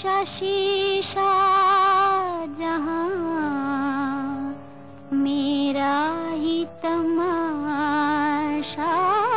शीशा शीशा जहां मेरा ही तमाशा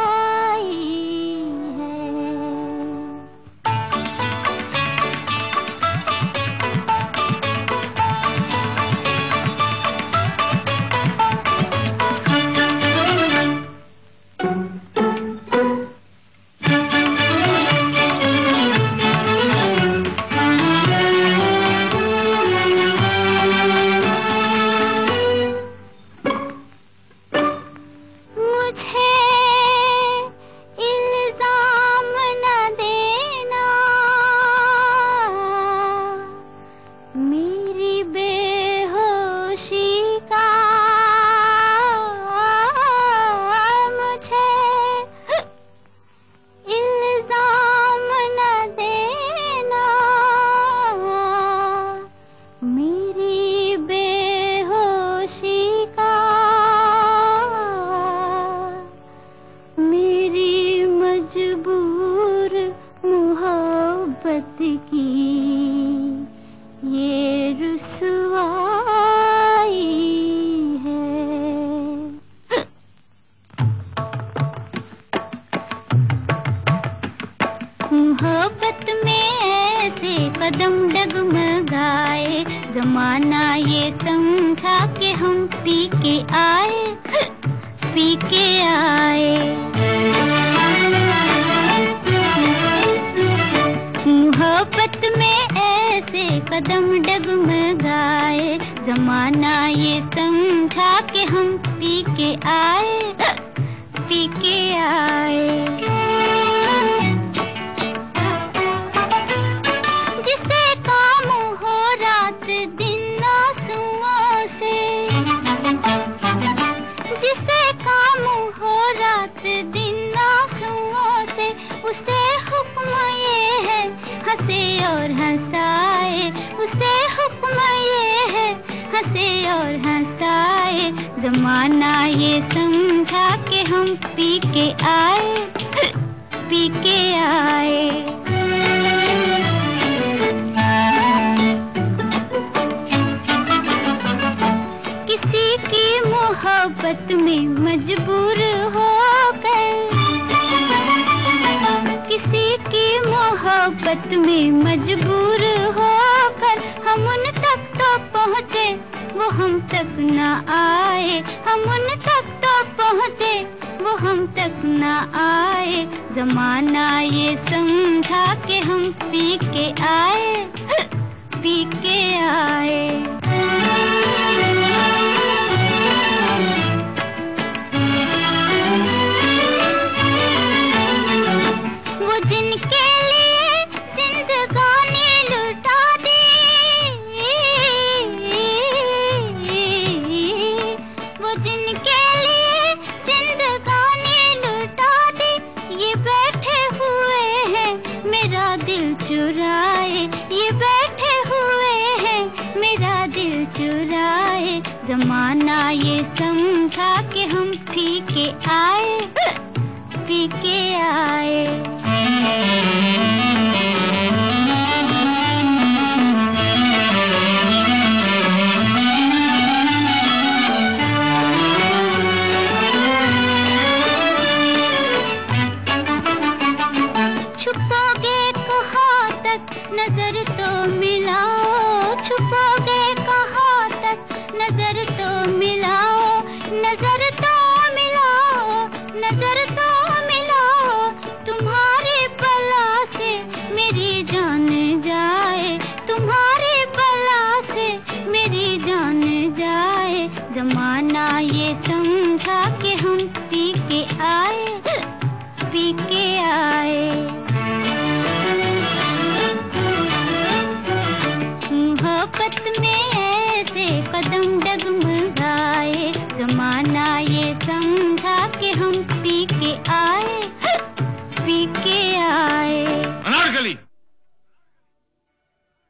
की ये रुसवाई है। मोहब्बत में ऐसे कदम डगमगाए, जमाना ये समझा के हम पी के आए, पी के आए। मोहब्बत में ऐसे कदम डगमगाए, जमाना ये समझा के हम पी के आए, पी के आए। जिसे काम हो रात दिन आंसुओं से, जिसे काम हो रात दिन आंसुओं से, उसे हुक्म ये है हंसे और हंसाए, उसे हुक्म ये है हंसे और हंसाए। जमाना ये समझा के हम पी के आए, पी के आए। किसी की मोहब्बत में मजबूर होकर, किसी की मोहब्बत में मजबूर होकर हम उन तक तो पहुँचे, वो हम तक न आए। हम उन तक तो पहुँचे, वो हम तक न आए। जमाना ये समझा के हम पी के आए, पी के आए। जिनके लिए जिंदगानी लुटा दी, वो जिनके लिए जिंदगानी लुटा दी, ये बैठे हुए हैं मेरा दिल चुराए, ये बैठे हुए हैं मेरा दिल चुराए। जमाना ये समझा के हम पी के आए, पी के आए। छुपोगे कहाँ तक नजर तो मिलाओ, छुपोगे कहाँ तक नजर तो मिलाओ, नजर तो मिलाओ, नजर तो मिलाओ। तुम्हारे बला से मेरी जान जाए, तुम्हारे बला से मेरी जान जाए। जमाना ये समझा के हम पी के आए, पी के आए।